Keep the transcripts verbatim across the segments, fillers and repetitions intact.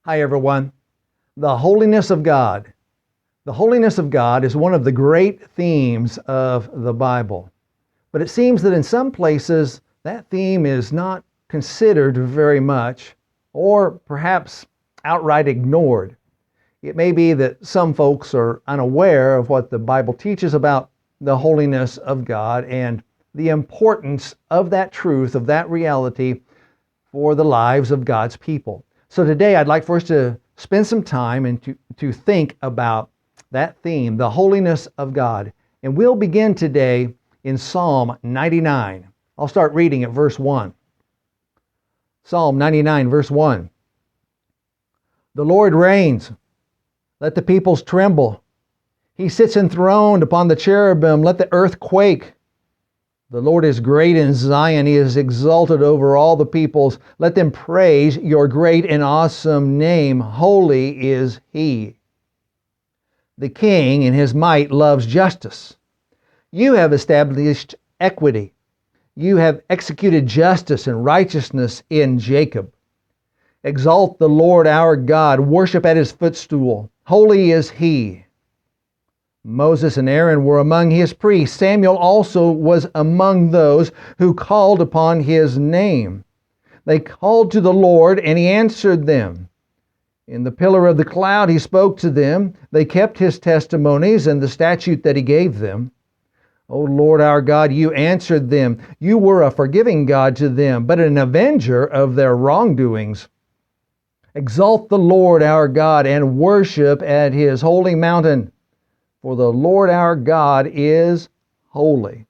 Hi everyone. The holiness of God. The holiness of God is one of the great themes of the Bible. But it seems that in some places that theme is not considered very much, or perhaps outright ignored. It may be that some folks are unaware of what the Bible teaches about the holiness of God and the importance of that truth, of that reality for the lives of God's people. So today I'd like for us to spend some time and to, to think about that theme, the holiness of God. And we'll begin today in Psalm ninety-nine. I'll start reading at verse one. Psalm ninety-nine, verse one. The Lord reigns. Let the peoples tremble. He sits enthroned upon the cherubim. Let the earth quake. The Lord is great in Zion. He is exalted over all the peoples. Let them praise your great and awesome name. Holy is He. The King in His might loves justice. You have established equity. You have executed justice and righteousness in Jacob. Exalt the Lord our God. Worship at His footstool. Holy is He. Moses and Aaron were among His priests. Samuel also was among those who called upon His name. They called to the Lord, and He answered them. In the pillar of the cloud He spoke to them. They kept His testimonies and the statute that He gave them. O Lord our God, You answered them. You were a forgiving God to them, but an avenger of their wrongdoings. Exalt the Lord our God and worship at His holy mountain. For the Lord our God is holy.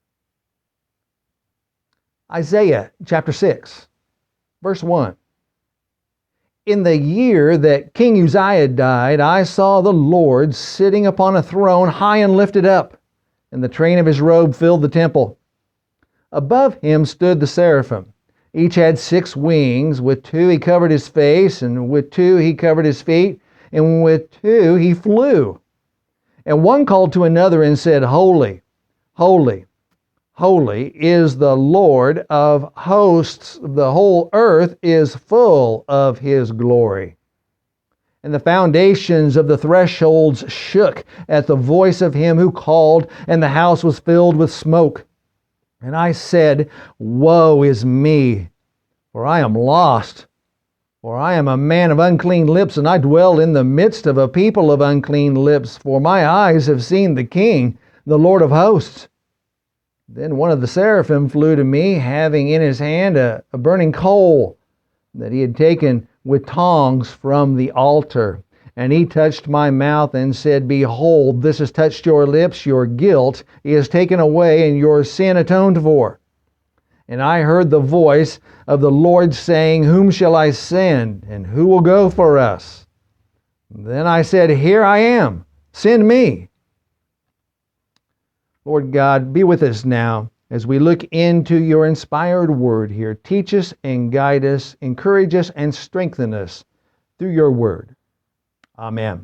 Isaiah chapter six, verse one. In the year that King Uzziah died, I saw the Lord sitting upon a throne high and lifted up, and the train of His robe filled the temple. Above Him stood the seraphim. Each had six wings. With two He covered His face, and with two He covered His feet, and with two He flew. And one called to another and said, Holy, holy, holy is the Lord of hosts. The whole earth is full of His glory. And the foundations of the thresholds shook at the voice of Him who called, and the house was filled with smoke. And I said, Woe is me, for I am lost. For I am a man of unclean lips, and I dwell in the midst of a people of unclean lips. For my eyes have seen the King, the Lord of hosts. Then one of the seraphim flew to me, having in his hand a, a burning coal that he had taken with tongs from the altar. And he touched my mouth and said, Behold, this has touched your lips. Your guilt is taken away, and your sin atoned for. And I heard the voice of the Lord saying, Whom shall I send, and who will go for us? Then I said, Here I am, send me. Lord God, be with us now as we look into Your inspired word here. Teach us and guide us, encourage us and strengthen us through Your word. Amen.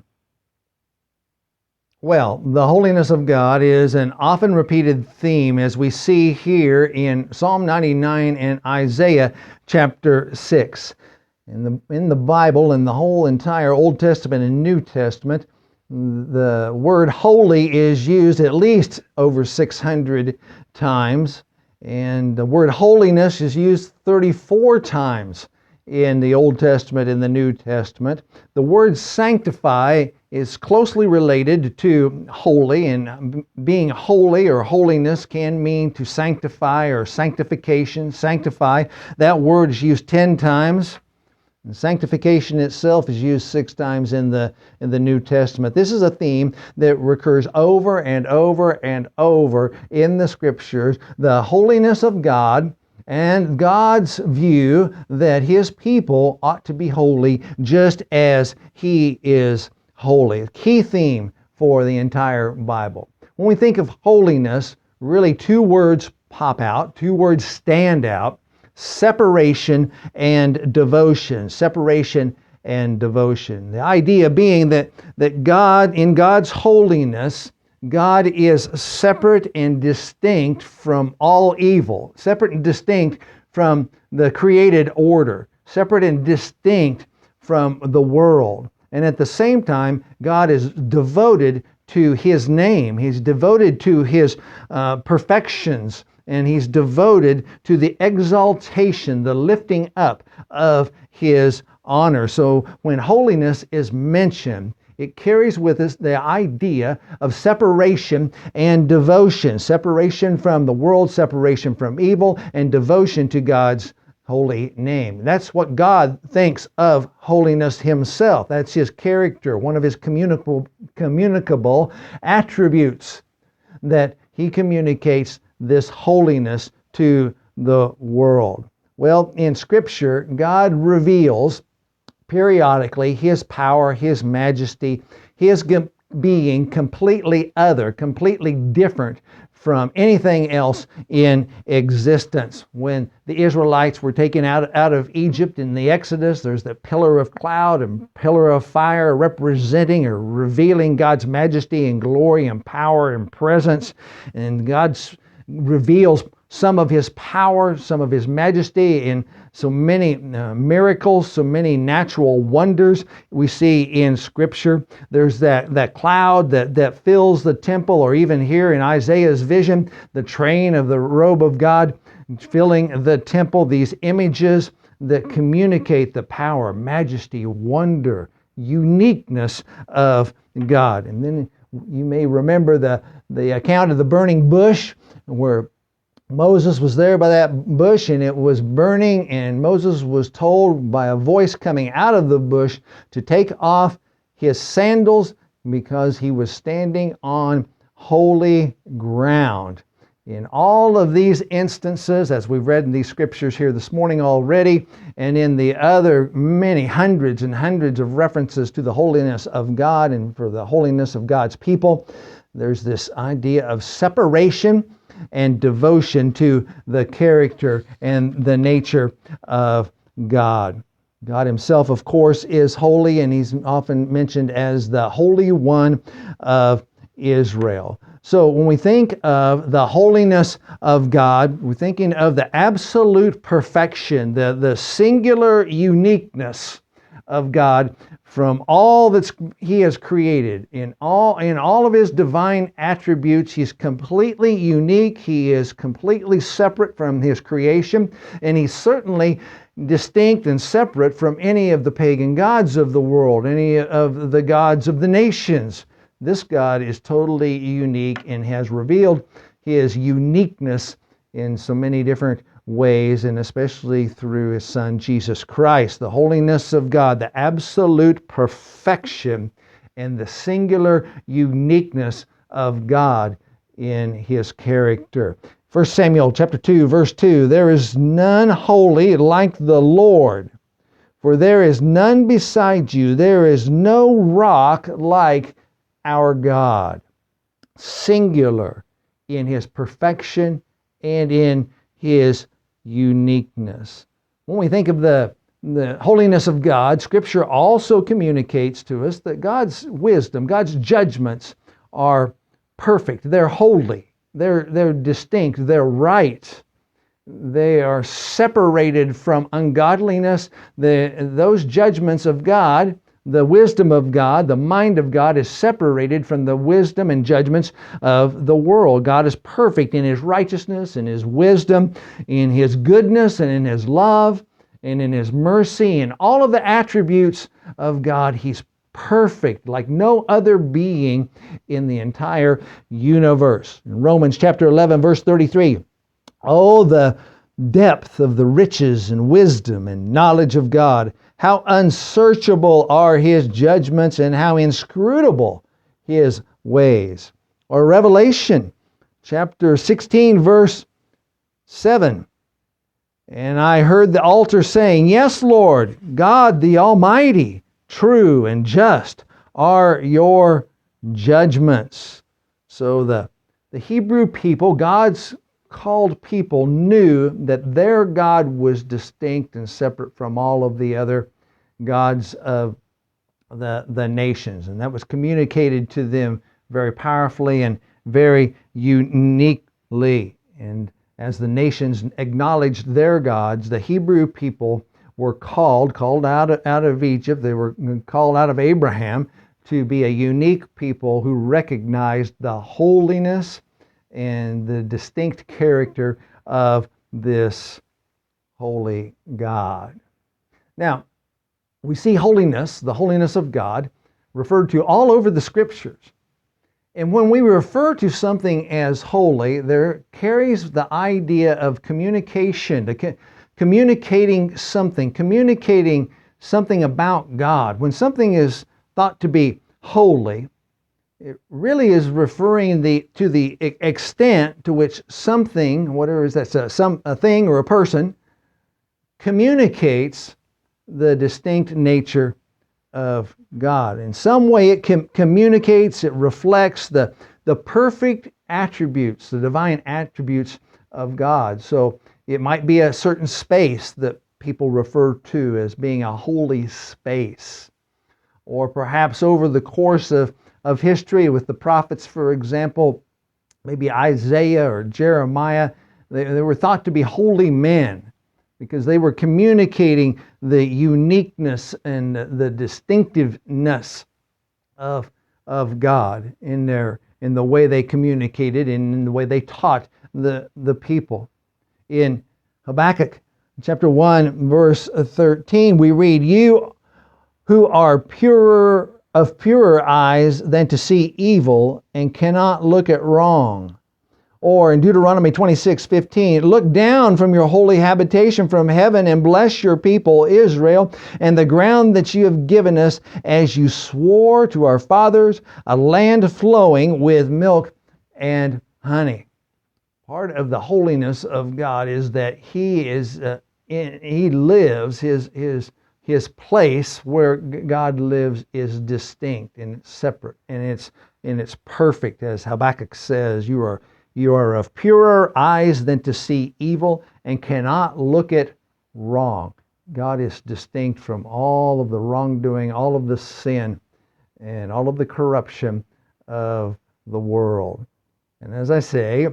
Well, the holiness of God is an often repeated theme, as we see here in Psalm ninety-nine and Isaiah chapter six. In the, in the Bible, in the whole entire Old Testament and New Testament, the word holy is used at least over six hundred times, and the word holiness is used thirty-four times in the Old Testament and the New Testament. The word sanctify is closely related to holy, and being holy or holiness can mean to sanctify or sanctification, sanctify. That word is used ten times. And sanctification itself is used six times in the in the New Testament. This is a theme that recurs over and over and over in the Scriptures, the holiness of God, and God's view that His people ought to be holy just as He is holy. A key theme for the entire Bible. When we think of holiness, really two words pop out, two words stand out: separation and devotion. Separation and devotion. The idea being that, that God, in God's holiness, God is separate and distinct from all evil, separate and distinct from the created order, separate and distinct from the world. And at the same time, God is devoted to His name. He's devoted to His uh, perfections, and He's devoted to the exaltation, the lifting up of His honor. So when holiness is mentioned, it carries with us the idea of separation and devotion. Separation from the world, separation from evil, and devotion to God's holy name. That's what God thinks of holiness Himself. That's His character, one of His communicable, communicable attributes, that He communicates this holiness to the world. Well, in Scripture, God reveals periodically His power, His majesty, His being completely other, completely different from anything else in existence. When the Israelites were taken out, out of Egypt in the Exodus, there's the pillar of cloud and pillar of fire representing or revealing God's majesty and glory and power and presence. And God reveals some of His power, some of His majesty in so many uh, miracles, so many natural wonders we see in Scripture. There's that, that cloud that, that fills the temple, or even here in Isaiah's vision, the train of the robe of God filling the temple, these images that communicate the power, majesty, wonder, uniqueness of God. And then you may remember the, the account of the burning bush, where Moses was there by that bush and it was burning, and Moses was told by a voice coming out of the bush to take off his sandals because he was standing on holy ground. In all of these instances, as we've read in these scriptures here this morning already, and in the other many hundreds and hundreds of references to the holiness of God and for the holiness of God's people, there's this idea of separation and devotion to the character and the nature of God. God Himself, of course, is holy, and He's often mentioned as the Holy One of Israel. So when we think of the holiness of God, we're thinking of the absolute perfection, the, the singular uniqueness of God from all that He has created. In all, in all of His divine attributes, He's completely unique. He is completely separate from His creation, and He's certainly distinct and separate from any of the pagan gods of the world, any of the gods of the nations. This God is totally unique and has revealed His uniqueness in so many different ways, and especially through His Son, Jesus Christ. The holiness of God, the absolute perfection, and the singular uniqueness of God in His character. First Samuel chapter two, verse two, there is none holy like the Lord, for there is none beside you. There is no rock like our God. Singular in His perfection and in His uniqueness. When we think of the, the holiness of God, Scripture also communicates to us that God's wisdom, God's judgments are perfect. They're holy. They're, they're distinct. They're right. They are separated from ungodliness. The, those judgments of God, the wisdom of God, the mind of God is separated from the wisdom and judgments of the world. God is perfect in His righteousness, in His wisdom, in His goodness, and in His love, and in His mercy, and all of the attributes of God. He's perfect, like no other being in the entire universe. In Romans chapter eleven, verse thirty-three, oh, the depth of the riches and wisdom and knowledge of God! How unsearchable are His judgments, and how inscrutable His ways. Or Revelation chapter sixteen, verse seven. And I heard the altar saying, yes, Lord, God the Almighty, true and just are your judgments. So the, the Hebrew people, God's called people, knew that their God was distinct and separate from all of the other gods of the, the nations. And that was communicated to them very powerfully and very uniquely. And as the nations acknowledged their gods, the Hebrew people were called, called out of, out of Egypt. They were called out of Abraham to be a unique people who recognized the holiness and the distinct character of this holy God. Now, we see holiness, the holiness of God, referred to all over the Scriptures. And when we refer to something as holy, there carries the idea of communication, to co- communicating something, communicating something about God. When something is thought to be holy, it really is referring the, to the extent to which something, whatever is that, a, some, a thing or a person, communicates the distinct nature of God. In some way it com- communicates, it reflects the, the perfect attributes, the divine attributes of God. So it might be a certain space that people refer to as being a holy space. Or perhaps over the course of, of history with the prophets, for example, maybe Isaiah or Jeremiah, they, they were thought to be holy men, because they were communicating the uniqueness and the distinctiveness of, of God in their in the way they communicated and in the way they taught the, the people. In Habakkuk chapter one, verse thirteen, we read, "You who are purer of purer eyes than to see evil and cannot look at wrong." Or in Deuteronomy twenty-six fifteen, "Look down from your holy habitation from heaven and bless your people Israel and the ground that you have given us, as you swore to our fathers, a land flowing with milk and honey." Part of the holiness of God is that He is uh, in, He lives, His His His place where God lives is distinct and separate, and it's and it's perfect, as Habakkuk says, "You are You are of purer eyes than to see evil and cannot look at wrong." God is distinct from all of the wrongdoing, all of the sin, and all of the corruption of the world. And as I say,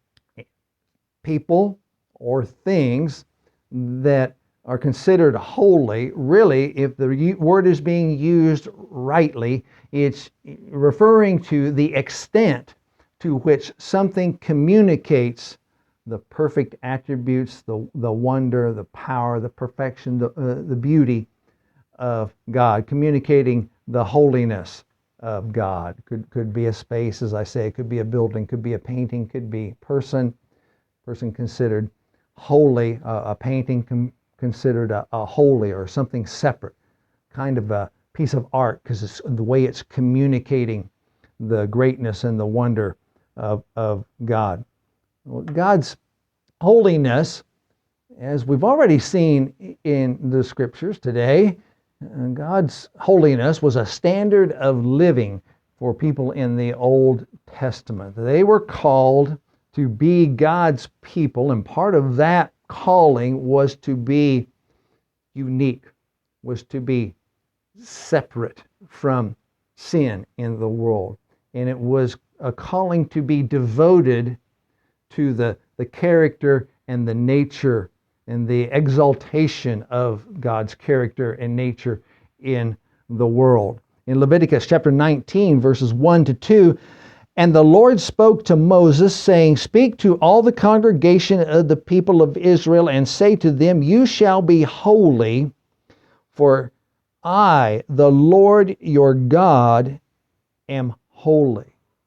people or things that are considered holy, really, if the word is being used rightly, it's referring to the extent to which something communicates the perfect attributes, the, the wonder, the power, the perfection, the, uh, the beauty of God, communicating the holiness of God. Could, could be a space, as I say, it could be a building, could be a painting, could be a person, person considered holy, uh, a painting com- considered a, a holy or something separate, kind of a piece of art, because it's the way it's communicating the greatness and the wonder Of, of God. Well, God's holiness, as we've already seen in the Scriptures today, God's holiness was a standard of living for people in the Old Testament. They were called to be God's people, and part of that calling was to be unique, was to be separate from sin in the world. And it was a calling to be devoted to the, the character and the nature and the exaltation of God's character and nature in the world. In Leviticus chapter nineteen, verses one to two, "And the Lord spoke to Moses, saying, Speak to all the congregation of the people of Israel, and say to them, You shall be holy, for I, the Lord your God, am holy."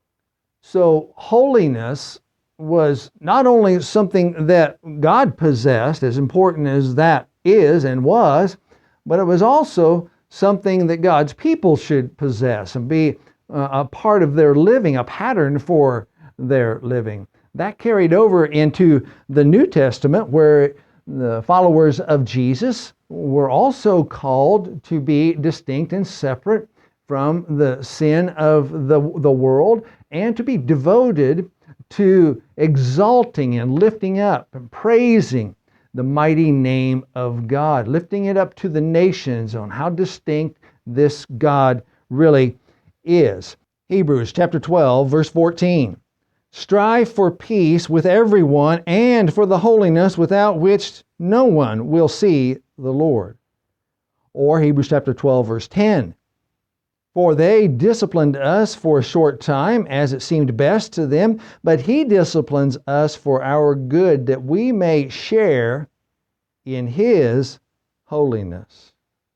So holiness was not only something that God possessed, as important as that is and was, but it was also something that God's people should possess and be uh, a part of their living, a pattern for their living. That carried over into the New Testament, where the followers of Jesus were also called to be distinct and separate from the sin of the, the world, and to be devoted to exalting and lifting up and praising the mighty name of God, lifting it up to the nations on how distinct this God really is. Hebrews chapter twelve, verse fourteen. "Strive for peace with everyone and for the holiness without which no one will see the Lord. Or Hebrews chapter twelve, verse ten. For they disciplined us for a short time, as it seemed best to them, but he disciplines us for our good, that we may share in his holiness.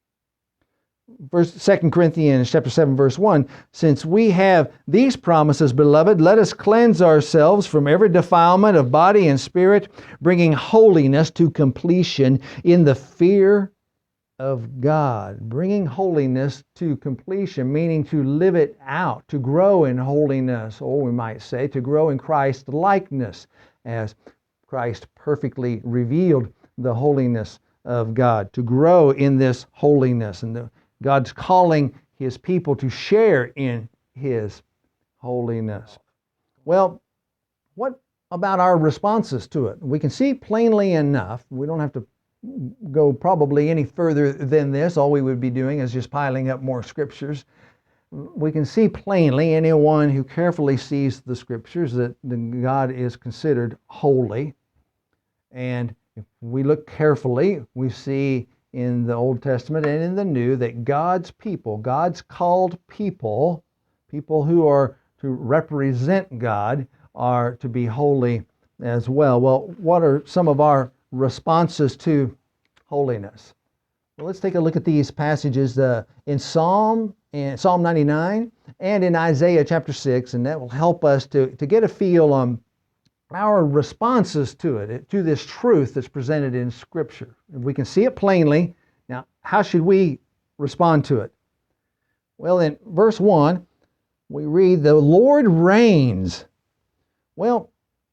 Verse, Second Corinthians chapter seven, verse one, since we have these promises, beloved, let us cleanse ourselves from every defilement of body and spirit, bringing holiness to completion in the fear of God. Bringing holiness to completion, meaning to live it out, to grow in holiness, or we might say to grow in Christ likeness, as Christ perfectly revealed the holiness of God, to grow in this holiness. And the, God's calling his people to share in his holiness. Well, what about our responses to it? We can see plainly enough. We don't have to go probably any further than this. All we would be doing is just piling up more scriptures. We can see plainly, anyone who carefully sees the scriptures, that God is considered holy. And if we look carefully, we see in the Old Testament and in the New that God's people, God's called people, people who are to represent God, are to be holy as well. Well, what are some of our responses to holiness? Well, let's take a look at these passages uh, in Psalm in Psalm ninety-nine and in Isaiah chapter six, and that will help us to, to get a feel on our responses to it, to this truth that's presented in Scripture. If we can see it plainly, now how should we respond to it? Well, in verse one, we read, the Lord reigns. Well,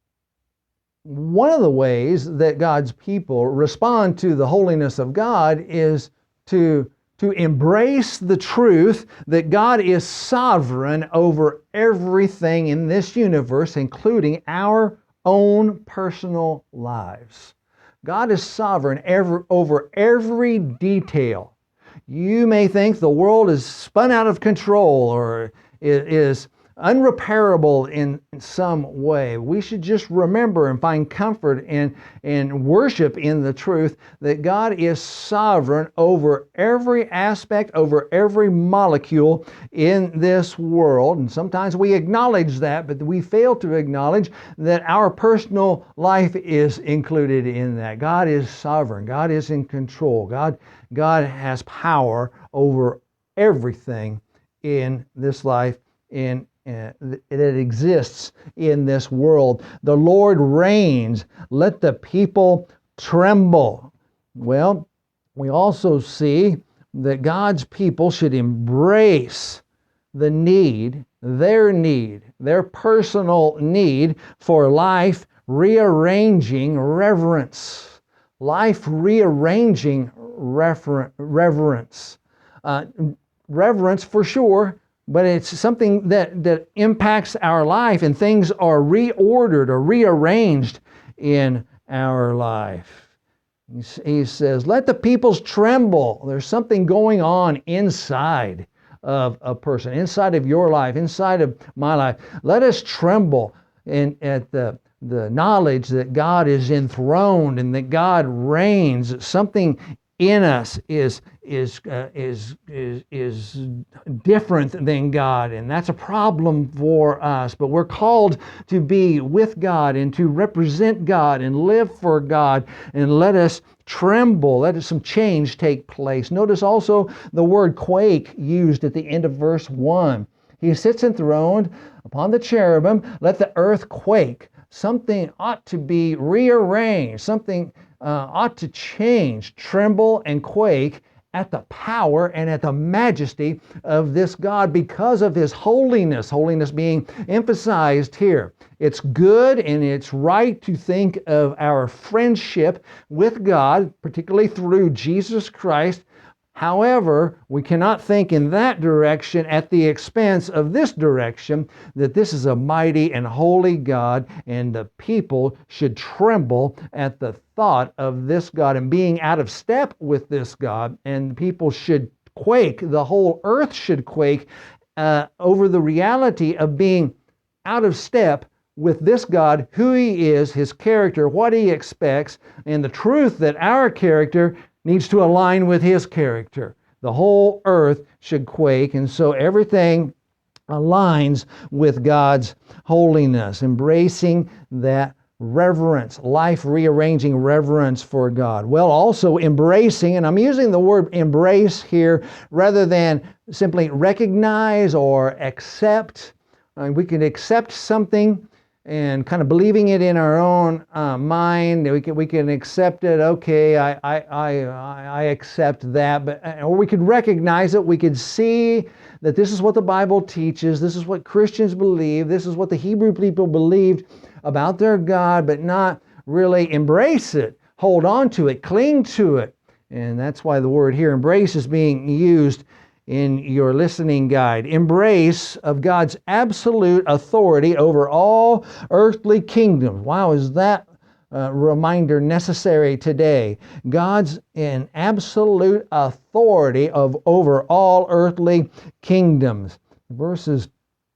one of the ways that God's people respond to the holiness of God is to, to embrace the truth that God is sovereign over everything in this universe, including our own personal lives. God is sovereign every, over every detail. You may think the world is spun out of control or is unrepairable in, in some way. We should just remember and find comfort and, and worship in the truth that God is sovereign over every aspect, over every molecule in this world. And sometimes we acknowledge that, but we fail to acknowledge that our personal life is included in that. God is sovereign. God is in control. God, God has power over everything in this life, in Uh, that exists in this world. The Lord reigns. Let the people tremble. Well, we also see that God's people should embrace the need, their need, their personal need for life rearranging reverence. Life rearranging refer- reverence. Uh, reverence for sure, but it's something that, that impacts our life, and things are reordered or rearranged in our life. He says, let the peoples tremble. There's something going on inside of a person, inside of your life, inside of my life. Let us tremble in, at the, the knowledge that God is enthroned and that God reigns. Something in us is is uh, is is is different than God, and that's a problem for us. But we're called to be with God and to represent God and live for God, and let us tremble. Let some change take place. Notice also the word quake used at the end of verse one. He sits enthroned upon the cherubim. Let the earth quake. Something ought to be rearranged. Something Uh, ought to change, tremble and quake at the power and at the majesty of this God because of His holiness, holiness being emphasized here. It's good and it's right to think of our friendship with God, particularly through Jesus Christ. However, we cannot think in that direction at the expense of this direction, that this is a mighty and holy God, and the people should tremble at the thought of this God and being out of step with this God, and people should quake, the whole earth should quake uh, over the reality of being out of step with this God, who He is, His character, what He expects, and the truth that our character needs to align with His character. The whole earth should quake, and so everything aligns with God's holiness, embracing that reverence, life-rearranging reverence for God. Well, also embracing, and I'm using the word embrace here rather than simply recognize or accept. Uh, we can accept something and kind of believing it in our own uh, mind. We can we can accept it. Okay, I I I I accept that. But or we could recognize it. We could see that this is what the Bible teaches. This is what Christians believe. This is what the Hebrew people believed about their God, but not really embrace it, hold on to it, cling to it. And that's why the word here, embrace, is being used in your listening guide. Embrace of God's absolute authority over all earthly kingdoms. Wow, is that uh, reminder necessary today? God's in absolute authority of over all earthly kingdoms. Verses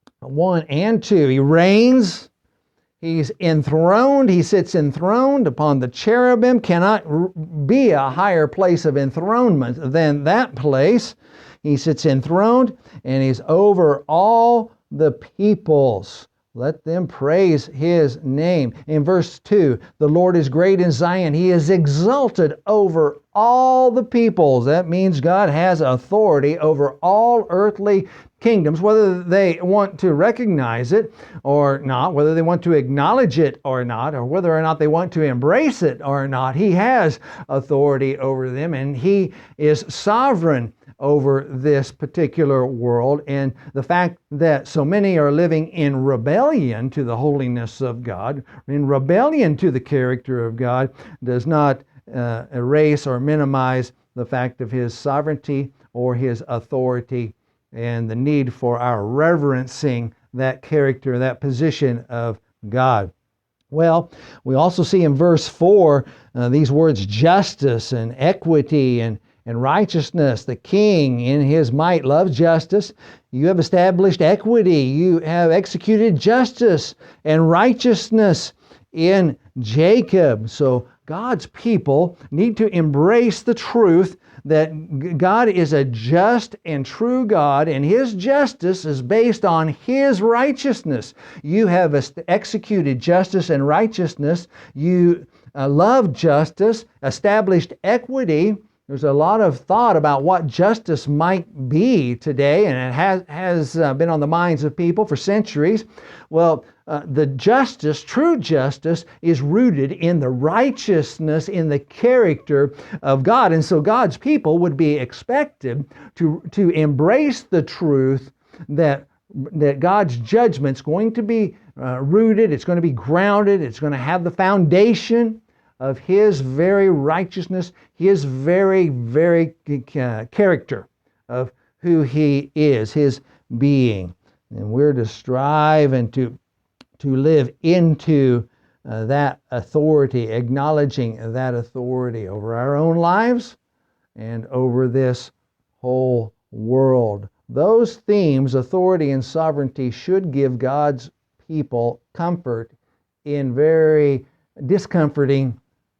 one and two. He reigns. He's enthroned. He sits enthroned upon the cherubim. Cannot be a higher place of enthronement than that place. He sits enthroned, and He's over all the peoples. Let them praise His name. In verse two, the Lord is great in Zion. He is exalted over all the peoples. That means God has authority over all earthly kingdoms, whether they want to recognize it or not, whether they want to acknowledge it or not, or whether or not they want to embrace it or not. He has authority over them, and He is sovereign over this particular world. And the fact that so many are living in rebellion to the holiness of God, in rebellion to the character of God, does not uh, erase or minimize the fact of His sovereignty or His authority and the need for our reverencing that character, that position of God. Well, we also see in verse four uh, these words justice and equity and and righteousness. The King in His might loves justice. You have established equity. You have executed justice and righteousness in Jacob. So God's people need to embrace the truth that God is a just and true God, and His justice is based on His righteousness. You have executed justice and righteousness. You uh, love justice, established equity. There's a lot of thought about what justice might be today, and it has, has uh, been on the minds of people for centuries. Well, uh, the justice, true justice, is rooted in the righteousness, in the character of God. And so God's people would be expected to, to embrace the truth that, that God's judgment's going to be uh, rooted, it's going to be grounded, it's going to have the foundation of His very righteousness, His very, very uh, character of who He is, His being. And we're to strive and to, to live into uh, that authority, acknowledging that authority over our own lives and over this whole world. Those themes, authority and sovereignty, should give God's people comfort in very discomforting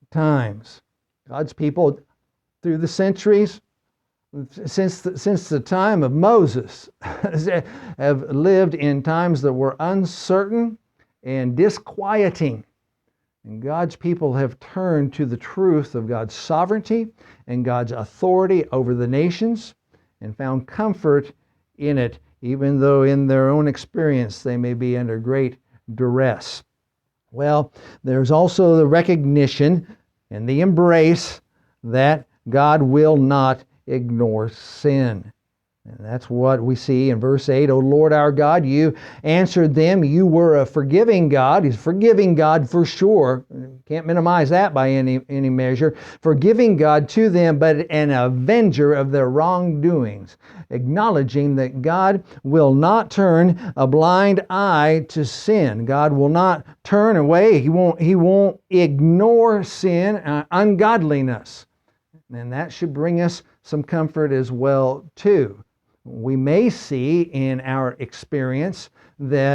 times. God's people through the centuries, since the, since the time of Moses, have lived in times that were uncertain and disquieting. And God's people have turned to the truth of God's sovereignty and God's authority over the nations and found comfort in it, even though in their own experience they may be under great duress. Well, there's also the recognition and the embrace that God will not ignore sin. And that's what we see in verse eight. O Lord our God, you answered them. You were a forgiving God. He's a forgiving God for sure. Can't minimize that by any, any measure. Forgiving God to them, but an avenger of their wrongdoings. Acknowledging that God will not turn a blind eye to sin. God will not turn away. He won't, he won't ignore sin, uh, ungodliness. And that should bring us some comfort as well, too. We may see in our experience that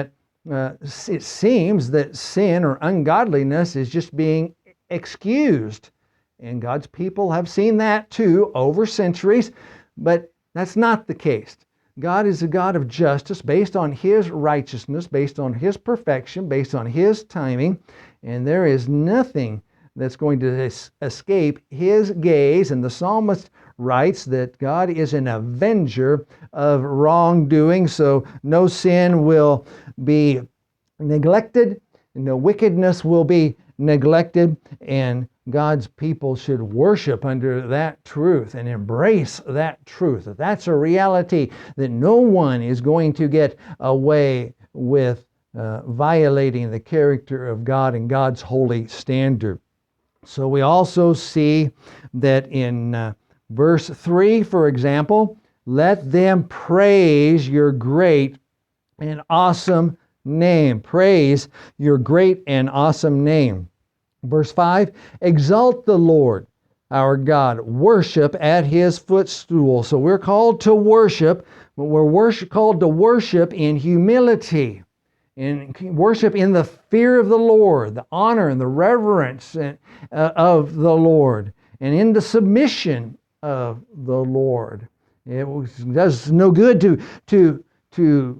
uh, it seems that sin or ungodliness is just being excused. And God's people have seen that too over centuries, but that's not the case. God is a God of justice based on His righteousness, based on His perfection, based on His timing, and there is nothing that's going to es- escape His gaze. And the psalmist writes that God is an avenger of wrongdoing, so no sin will be neglected, no wickedness will be neglected, and God's people should worship under that truth and embrace that truth. That that's a reality, that no one is going to get away with uh, violating the character of God and God's holy standard. So we also see that in uh, verse three, for example, let them praise your great and awesome name. Praise your great and awesome name. Verse five, exalt the Lord our God. Worship at His footstool. So we're called to worship, but we're worship, called to worship in humility, in worship in the fear of the Lord, the honor and the reverence uh, of the Lord, and in the submission of the Lord. It does no good to, to, to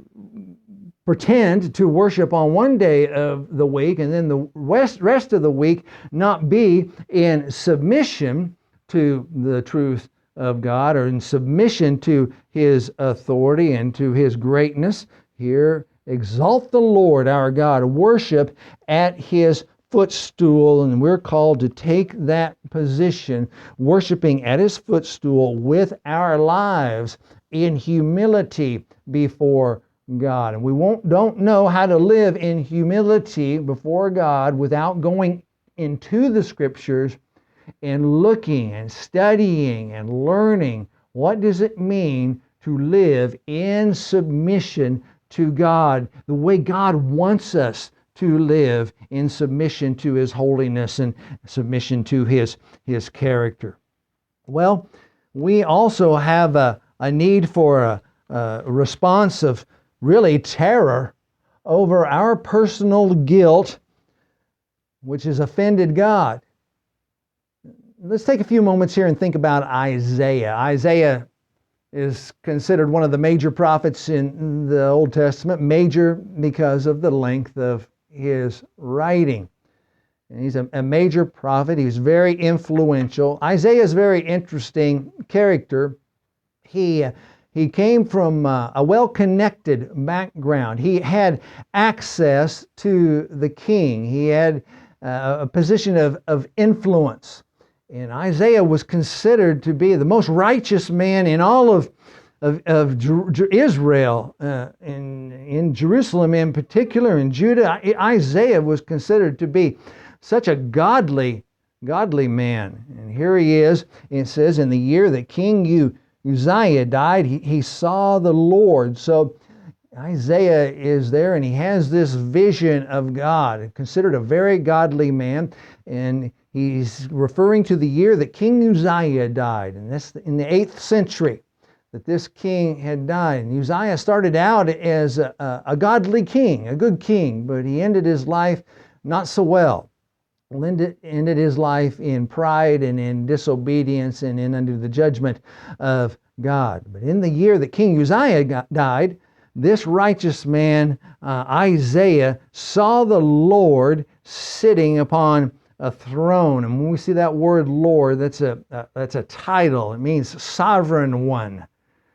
pretend to worship on one day of the week and then the rest, rest of the week not be in submission to the truth of God or in submission to His authority and to His greatness. Here, exalt the Lord our God, worship at His footstool, and we're called to take that position, worshiping at His footstool with our lives in humility before God. And we won't don't know how to live in humility before God without going into the Scriptures and looking and studying and learning what does it mean to live in submission to God, the way God wants us to live in submission to His holiness and submission to His, His character. Well, we also have a, a need for a, a response of really terror over our personal guilt, which has offended God. Let's take a few moments here and think about Isaiah. Isaiah is considered one of the major prophets in the Old Testament, major because of the length of his writing. And he's a, a major prophet. He's very influential. Isaiah is a very interesting character. He He came from uh, a well-connected background. He had access to the king. He had uh, a position of, of influence. And Isaiah was considered to be the most righteous man in all of, of, of Jer- Jer- Israel, uh, in, in Jerusalem in particular, in Judah. Isaiah was considered to be such a godly, godly man. And here he is. It says, in the year that King U. Uzziah died, he, he saw the Lord. So Isaiah is there and he has this vision of God, considered a very godly man, and he's referring to the year that King Uzziah died, and that's in the eighth century that this king had died. And Uzziah started out as a, a godly king, a good king, but he ended his life not so well. Ended, ended his life in pride and in disobedience and in under the judgment of God. But in the year that King Uzziah got, died, this righteous man, uh, Isaiah, saw the Lord sitting upon a throne. And when we see that word Lord, that's a, uh, that's a title. It means sovereign one.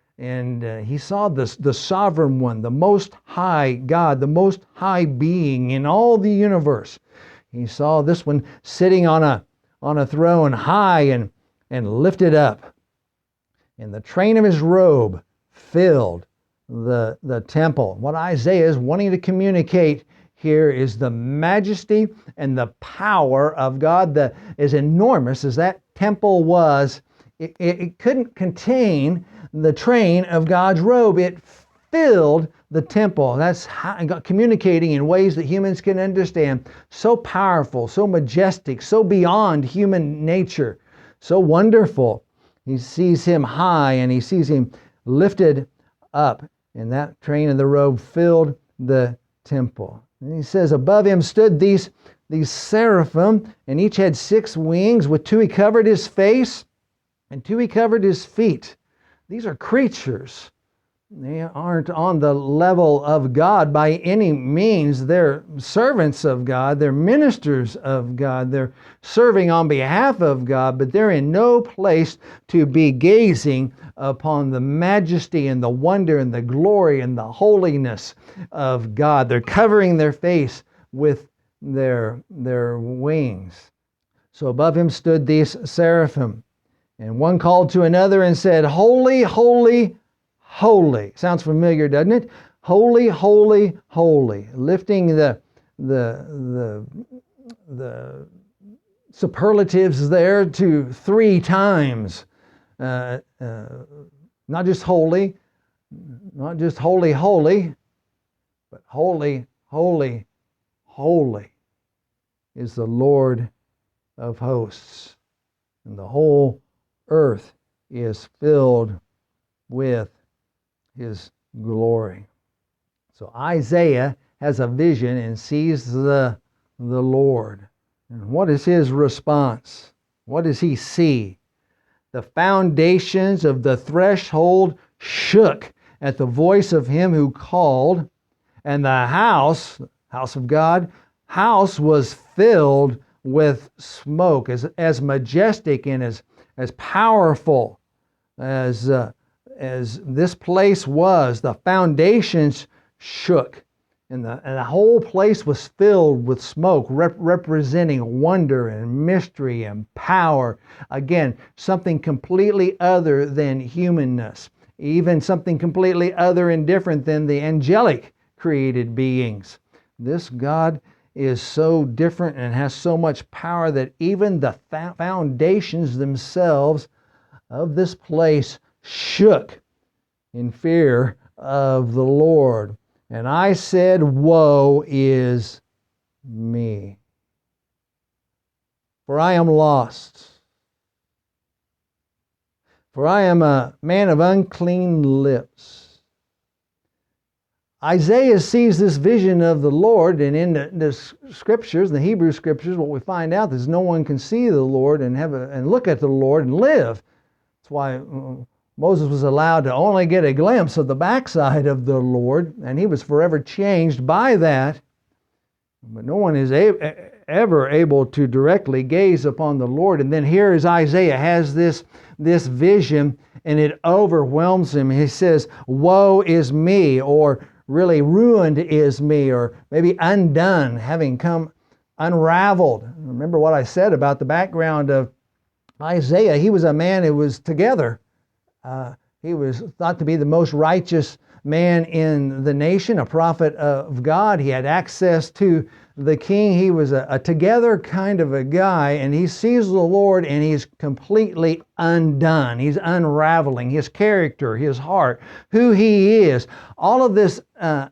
And uh, he saw this, the sovereign one, the most high God, the most high being in all the universe. He saw this one sitting on a on a throne high and, and lifted up. And the train of his robe filled the, the temple. What Isaiah is wanting to communicate here is the majesty and the power of God. That is enormous as that temple was. It, it, it couldn't contain the train of God's robe. It filled the temple. That's how, communicating in ways that humans can understand. So powerful, so majestic, so beyond human nature, so wonderful. He sees him high and he sees him lifted up, and that train of the robe filled the temple. And he says, above him stood these, these seraphim, and each had six wings. With two he covered his face, and two he covered his feet. These are creatures. They aren't on the level of God by any means. They're servants of God. They're ministers of God. They're serving on behalf of God, but they're in no place to be gazing upon the majesty and the wonder and the glory and the holiness of God. They're covering their face with their, their wings. So above him stood these seraphim, and one called to another and said, Holy, holy, holy. Sounds familiar, doesn't it? Holy, holy, holy. Lifting the, the, the, the superlatives there to three times. Uh, uh, not just holy, not just holy, holy, but holy, holy, holy is the Lord of hosts. And the whole earth is filled with His glory. So Isaiah has a vision and sees the, the Lord. And what is his response? What does he see? The foundations of the threshold shook at the voice of him who called, and the house, house of God, house was filled with smoke, as, as majestic and as, as powerful as, uh, as this place was. The foundations shook, and the, and the whole place was filled with smoke, rep- representing wonder and mystery and power. Again, something completely other than humanness, even something completely other and different than the angelic created beings. This God is so different and has so much power that even the fa- foundations themselves of this place shook in fear of the Lord. And I said, woe is me, for I am lost. For I am a man of unclean lips. Isaiah sees this vision of the Lord, and in the, the scriptures, the Hebrew scriptures, what we find out is no one can see the Lord and have a, and look at the Lord and live. That's why uh, Moses was allowed to only get a glimpse of the backside of the Lord, and he was forever changed by that. But no one is a- ever able to directly gaze upon the Lord. And then here is Isaiah has this, this vision, and it overwhelms him. He says, woe is me, or really ruined is me, or maybe undone, having come unraveled. Remember what I said about the background of Isaiah. He was a man who was together. Uh, he was thought to be the most righteous man in the nation, a prophet of God. He had access to the king. He was a, a together kind of a guy, and he sees the Lord and he's completely undone. He's unraveling his character, his heart, who he is. All of this uh,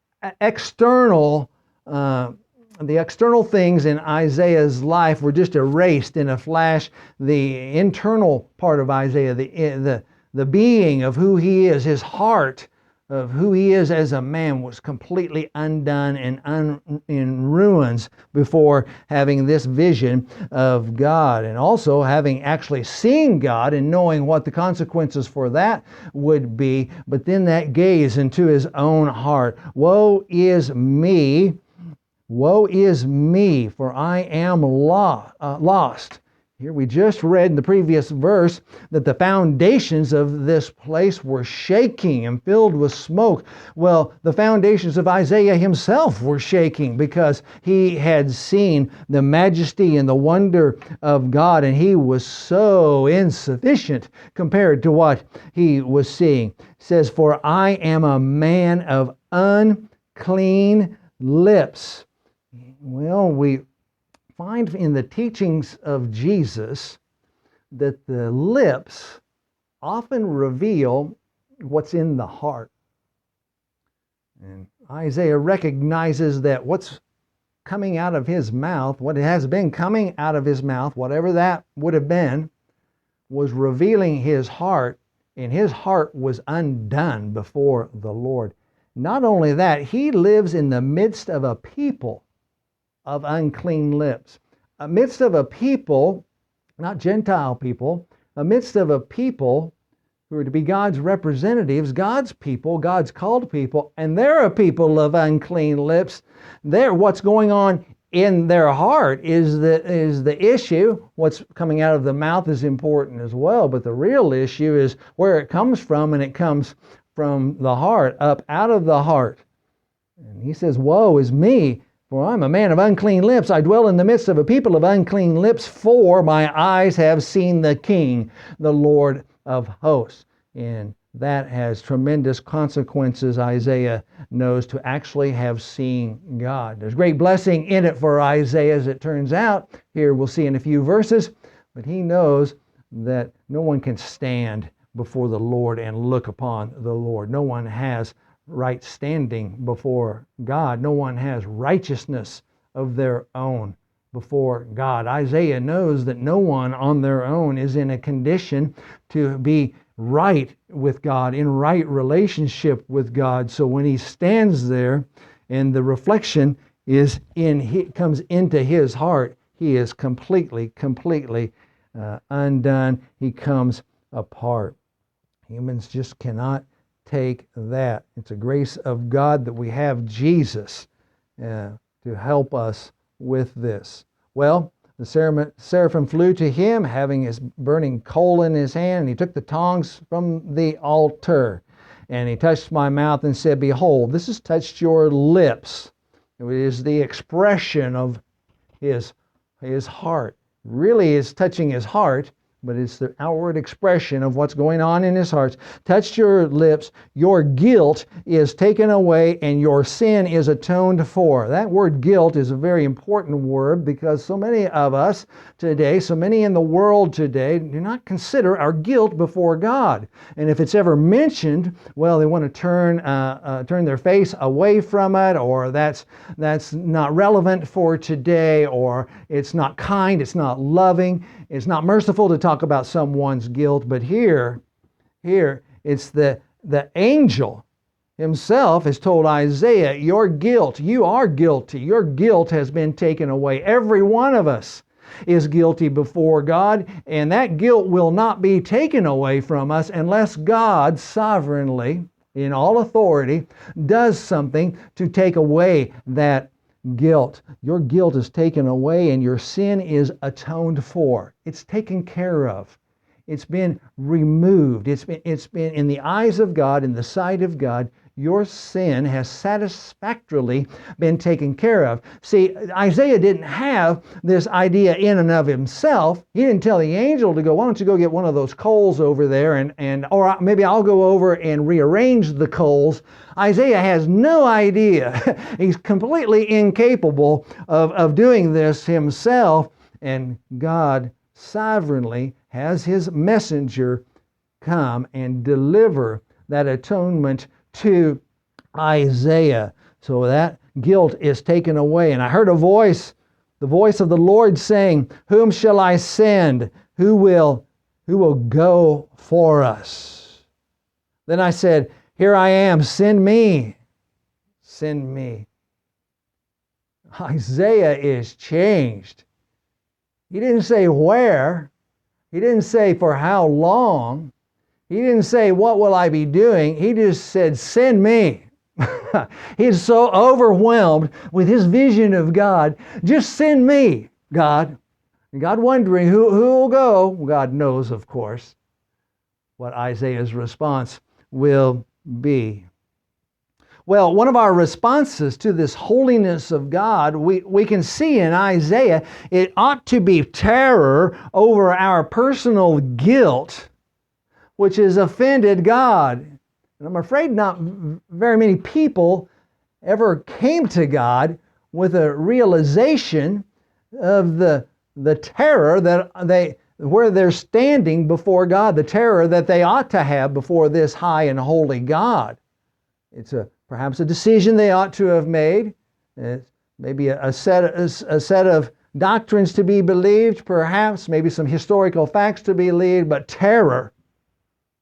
external uh, The external things in Isaiah's life were just erased in a flash. The internal part of Isaiah, the, the, the being of who he is, his heart of who he is as a man, was completely undone and un, in ruins before having this vision of God. And also having actually seen God and knowing what the consequences for that would be. But then that gaze into his own heart. Woe is me. Woe is me, for I am lo- uh, lost. Here we just read in the previous verse that the foundations of this place were shaking and filled with smoke. Well, the foundations of Isaiah himself were shaking because he had seen the majesty and the wonder of God, and he was so insufficient compared to what he was seeing. It says, for I am a man of unclean lips. Well, we find in the teachings of Jesus that the lips often reveal what's in the heart. And Isaiah recognizes that what's coming out of his mouth, what has been coming out of his mouth, whatever that would have been, was revealing his heart, and his heart was undone before the Lord. Not only that, he lives in the midst of a people of unclean lips. Amidst of a people, not Gentile people, amidst of a people who are to be God's representatives, God's people, God's called people, and they're a people of unclean lips. They're, what's going on in their heart is the, is the issue. What's coming out of the mouth is important as well, but the real issue is where it comes from, and it comes from the heart, up out of the heart. And he says, woe is me, for I'm a man of unclean lips. I dwell in the midst of a people of unclean lips, for my eyes have seen the King, the Lord of hosts. And that has tremendous consequences, Isaiah knows, to actually have seen God. There's great blessing in it for Isaiah, as it turns out. Here we'll see in a few verses. But he knows that no one can stand before the Lord and look upon the Lord. No one has right standing before God. No one has righteousness of their own before God. Isaiah knows that no one on their own is in a condition to be right with God, in right relationship with God. So when he stands there and the reflection is in, he comes into his heart, he is completely, completely uh, undone. He comes apart. Humans just cannot take that. It's a grace of God that we have Jesus uh, to help us with this. Well, the seraphim flew to him, having his burning coal in his hand, and he took the tongs from the altar. And he touched my mouth and said, behold, this has touched your lips. It is the expression of his, his heart. Really is touching his heart, but it's the outward expression of what's going on in his heart. Touched your lips, your guilt is taken away, and your sin is atoned for. That word guilt is a very important word, because so many of us today, so many in the world today, do not consider our guilt before God. And if it's ever mentioned, well, they want to turn uh, uh, turn their face away from it, or that's that's not relevant for today, or it's not kind, it's not loving, it's not merciful to talk about someone's guilt. But here, here it's the, the angel himself has told Isaiah, your guilt, you are guilty. Your guilt has been taken away. Every one of us is guilty before God, and that guilt will not be taken away from us unless God sovereignly, in all authority, does something to take away that guilt. Your guilt is taken away, and your sin is atoned for. It's taken care of. It's been removed. It's been, it's been in the eyes of God, in the sight of God, your sin has satisfactorily been taken care of. See, Isaiah didn't have this idea in and of himself. He didn't tell the angel to go, why don't you go get one of those coals over there, and, and or maybe I'll go over and rearrange the coals. Isaiah has no idea. He's completely incapable of, of doing this himself, and God sovereignly has his messenger come and deliver that atonement to Isaiah. So that guilt is taken away. And I heard a voice, the voice of the Lord saying, whom shall I send? Who will, who will go for us? Then I said, here I am, send me. Send me. Isaiah is changed. He didn't say where. He didn't say for how long. He didn't say, what will I be doing? He just said, send me. He's so overwhelmed with his vision of God. Just send me, God. And God wondering who, who will go. God knows, of course, what Isaiah's response will be. Well, one of our responses to this holiness of God, we, we can see in Isaiah, it ought to be terror over our personal guilt, which has offended God. And I'm afraid not very many people ever came to God with a realization of the, the terror that they, where they're standing before God, the terror that they ought to have before this high and holy God. It's a perhaps a decision they ought to have made. It's maybe a, a, set, a, a set of doctrines to be believed, perhaps, maybe some historical facts to be believed, but terror.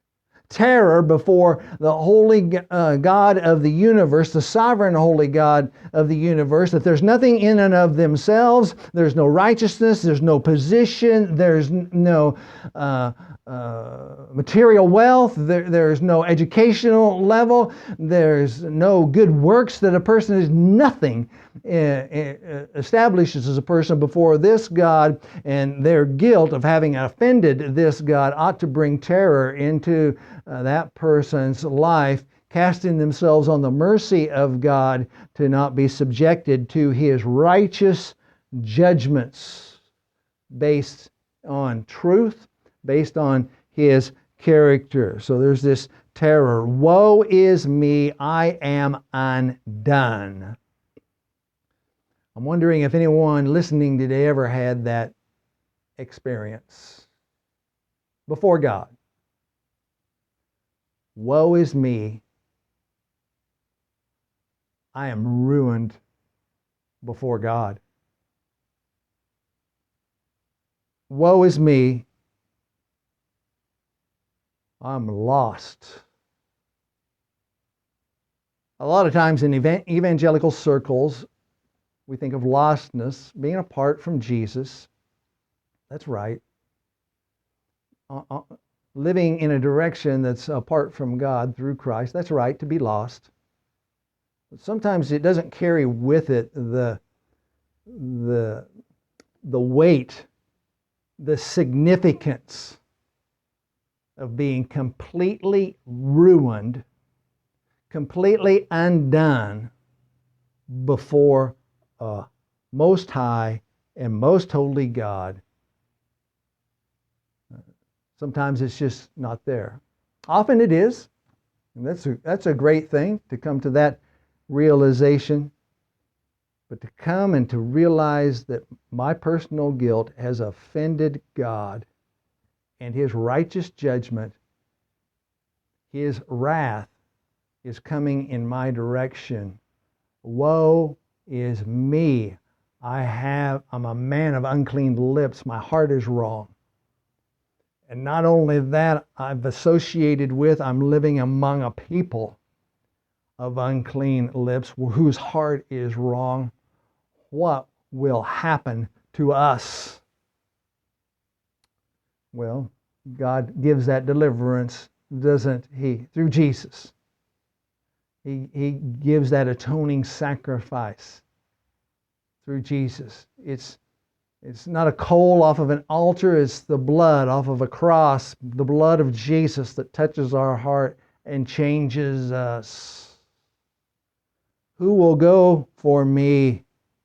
terror before the holy uh, God of the universe, the sovereign holy God of the universe, that there's nothing in and of themselves, there's no righteousness, there's no position, there's no uh, uh, material wealth, there, there's no educational level, there's no good works, that a person is nothing uh, uh, establishes as a person before this God, and their guilt of having offended this God ought to bring terror into uh, that person's life, casting themselves on the mercy of God to not be subjected to His righteous judgments based on truth, based on His character. So there's this terror. Woe is me, I am undone. I'm wondering if anyone listening today ever had that experience before God. Woe is me, I am ruined before God. Woe is me, I'm lost. A lot of times in evangelical circles, we think of lostness being apart from Jesus. That's right. Uh, uh, living in a direction that's apart from God through Christ. That's right, to be lost. But sometimes it doesn't carry with it the, the, the weight, the significance of being completely ruined, completely undone before a most high and most holy God. Sometimes it's just not there. Often it is. And that's a, that's a great thing, to come to that realization. But to come and to realize that my personal guilt has offended God, and His righteous judgment, His wrath is coming in my direction. Woe is me. I have, I'm a man of unclean lips. My heart is wrong. And not only that, I've associated with, I'm living among a people of unclean lips whose heart is wrong. What will happen to us? Well, God gives that deliverance, doesn't He? Through Jesus. He, he gives that atoning sacrifice through Jesus. It's, it's not a coal off of an altar, it's the blood off of a cross, the blood of Jesus that touches our heart and changes us. Who will go for me?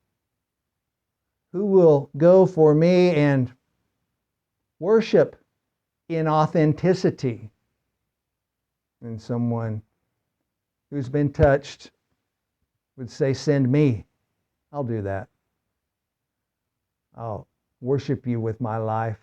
Who will go for me and worship in authenticity? And someone who's been touched would say, send me. I'll do that. I'll worship you with my life.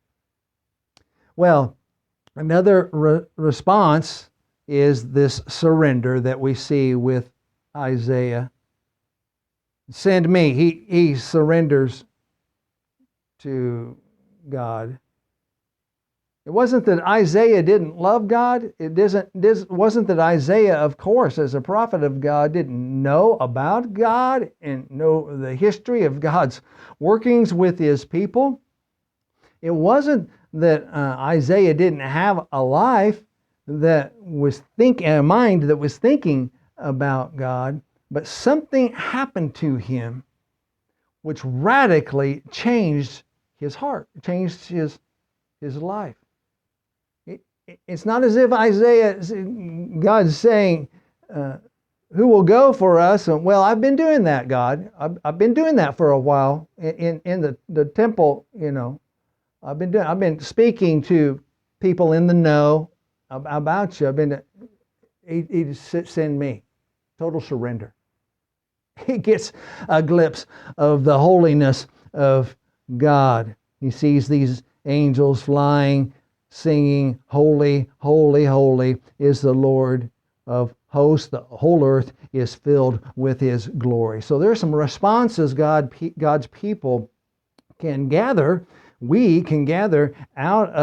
Well, another re- response is this surrender that we see with Isaiah. Send me. He, he surrenders to God. It wasn't that Isaiah didn't love God. It isn't, it wasn't that Isaiah, of course, as a prophet of God, didn't know about God and know the history of God's workings with His people. It wasn't that uh, Isaiah didn't have a life that was thinking, a mind that was thinking about God, but something happened to him which radically changed his heart, changed his, his life. It's not as if Isaiah, God's saying, uh, who will go for us? And, well, I've been doing that, God. I've, I've been doing that for a while in, in the, the temple, you know. I've been doing, I've been speaking to people in the know about you. I've been, he, he send me. Total surrender. He gets a glimpse of the holiness of God. He sees these angels flying, singing, holy, holy, holy is the Lord of hosts. The whole earth is filled with His glory. So there are some responses God, God's people can gather, we can gather out of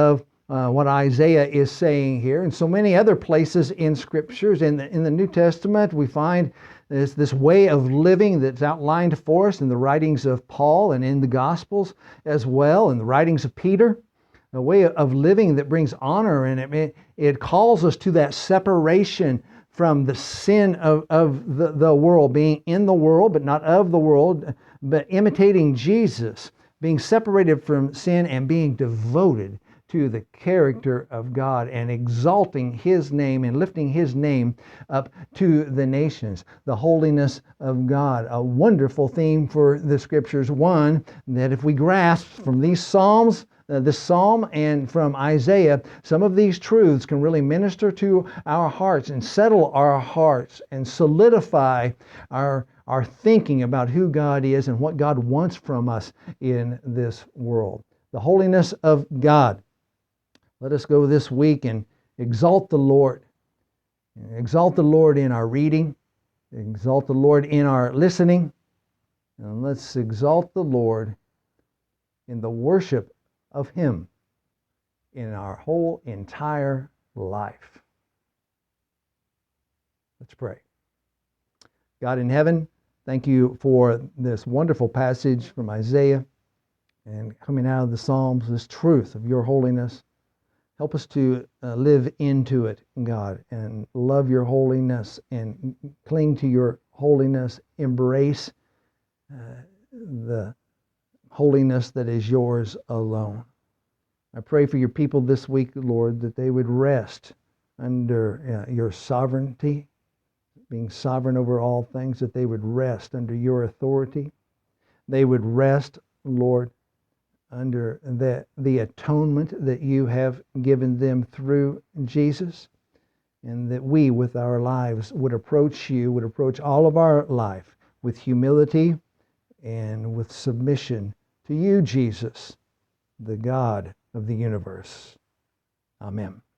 uh, what Isaiah is saying here. And so many other places in Scriptures. In the, in the New Testament, we find this, this way of living that's outlined for us in the writings of Paul and in the Gospels as well, in the writings of Peter. A way of living that brings honor, and it, it calls us to that separation from the sin of, of the, the world, being in the world, but not of the world, but imitating Jesus, being separated from sin and being devoted to the character of God and exalting His name and lifting His name up to the nations. The holiness of God, a wonderful theme for the Scriptures. One, that if we grasp from these Psalms, Uh, this psalm and from Isaiah, some of these truths can really minister to our hearts and settle our hearts and solidify our, our thinking about who God is and what God wants from us in this world. The holiness of God. Let us go this week and exalt the Lord. Exalt the Lord in our reading. Exalt the Lord in our listening. And let's exalt the Lord in the worship of Him in our whole entire life. Let's pray. God in heaven, thank you for this wonderful passage from Isaiah and coming out of the Psalms, this truth of your holiness. Help us to uh, live into it, God, and love your holiness and cling to your holiness, embrace uh, the holiness that is yours alone. I pray for your people this week, Lord, that they would rest under uh, your sovereignty, being sovereign over all things, that they would rest under your authority. They would rest, Lord, under the, the atonement that you have given them through Jesus, and that we, with our lives, would approach you, would approach all of our life with humility and with submission to you, Jesus, the God of the universe. Amen.